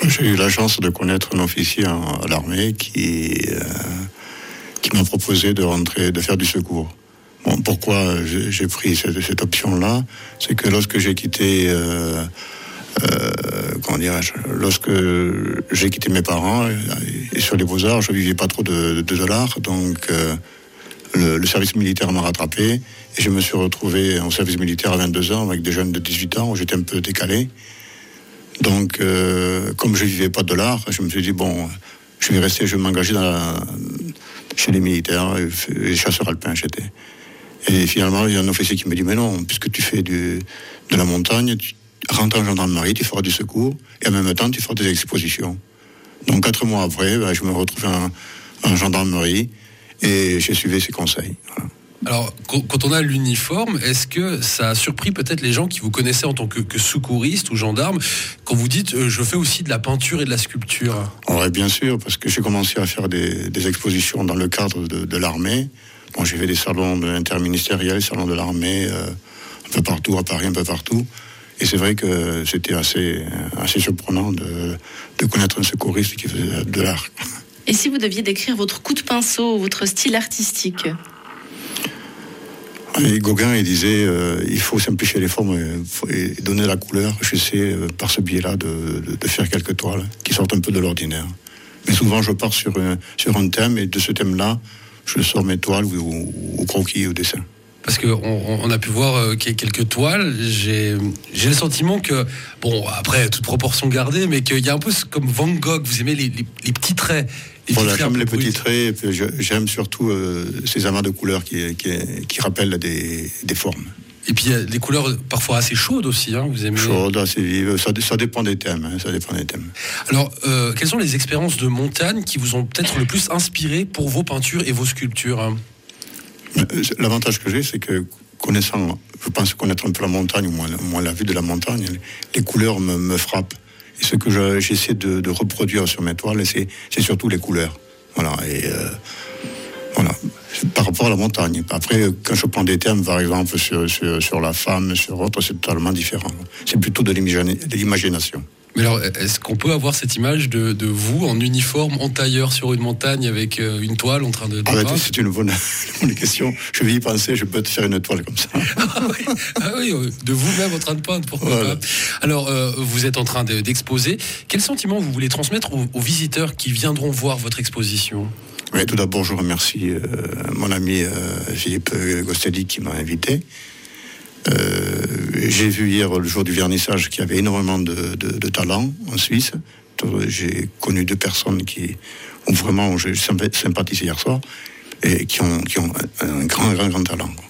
J'ai eu la chance de connaître un officier à l'armée qui m'a proposé de faire du secours. Bon, pourquoi j'ai pris cette option-là? C'est que lorsque j'ai quitté, lorsque j'ai quitté mes parents, et sur les Beaux-Arts, je vivais pas trop de dollars, donc le service militaire m'a rattrapé, et je me suis retrouvé au service militaire à 22 ans, avec des jeunes de 18 ans, où j'étais un peu décalé. Donc, comme je vivais pas de dollars, je me suis dit, bon, je vais m'engager chez les militaires, les chasseurs alpins, j'étais. Et finalement, il y a un officier qui me dit, mais non, puisque tu fais de la montagne, tu rentres en gendarmerie, tu feras du secours, et en même temps, tu feras des expositions. Donc, 4 mois après, je me retrouve en gendarmerie, et j'ai suivi ses conseils. Voilà. Alors, quand on a l'uniforme, est-ce que ça a surpris peut-être les gens qui vous connaissaient en tant que secouriste ou gendarme, quand vous dites je fais aussi de la peinture et de la sculpture? Oui, bien sûr, parce que j'ai commencé à faire des expositions dans le cadre de l'armée. Bon, j'ai fait des salons interministériels, salons de l'armée, un peu partout, à Paris, un peu partout. Et c'est vrai que c'était assez surprenant de connaître un secouriste qui faisait de l'art. Et si vous deviez décrire votre coup de pinceau, votre style artistique? Et Gauguin, il disait il faut simplifier les formes et donner la couleur. J'essaie par ce biais-là de faire quelques toiles qui sortent un peu de l'ordinaire. Mais souvent, je pars sur un thème, et de ce thème-là, je sors mes toiles ou croquis ou dessins. Parce qu'on a pu voir quelques toiles, j'ai le sentiment que, bon, après, toute proportion gardée, mais qu'il y a un peu comme Van Gogh, vous aimez les petits traits. Voilà, j'aime les petits traits, et puis j'aime surtout ces amas de couleurs qui rappellent des formes. Et puis il y a des couleurs parfois assez chaudes aussi, hein, vous aimez? Chaudes, assez vives, ça dépend des thèmes. Alors, quelles sont les expériences de montagne qui vous ont peut-être le plus inspiré pour vos peintures et vos sculptures, hein? L'avantage que j'ai, c'est que je pense connaître un peu la montagne, ou moins la vue de la montagne, les couleurs me frappent. Et ce que j'essaie de reproduire sur mes toiles, c'est surtout les couleurs. Voilà, voilà, par rapport à la montagne. Après, quand je prends des thèmes, par exemple, sur la femme, sur autre, c'est totalement différent. C'est plutôt de l'imagination. Mais alors, est-ce qu'on peut avoir cette image de vous en uniforme, en tailleur sur une montagne avec une toile en train de peindre? C'est une bonne question. Je vais y penser, je peux te faire une toile comme ça. Ah oui, de vous-même en train de peindre, pourquoi voilà. pas. Alors, vous êtes en train d'exposer. Quel sentiment vous voulez transmettre aux visiteurs qui viendront voir votre exposition? Oui, tout d'abord, je remercie mon ami Philippe Gostelli qui m'a invité. J'ai vu hier, le jour du vernissage, qu'il y avait énormément de talent en Suisse. J'ai connu 2 personnes qui ont vraiment, j'ai sympathisé hier soir, et qui ont un grand talent.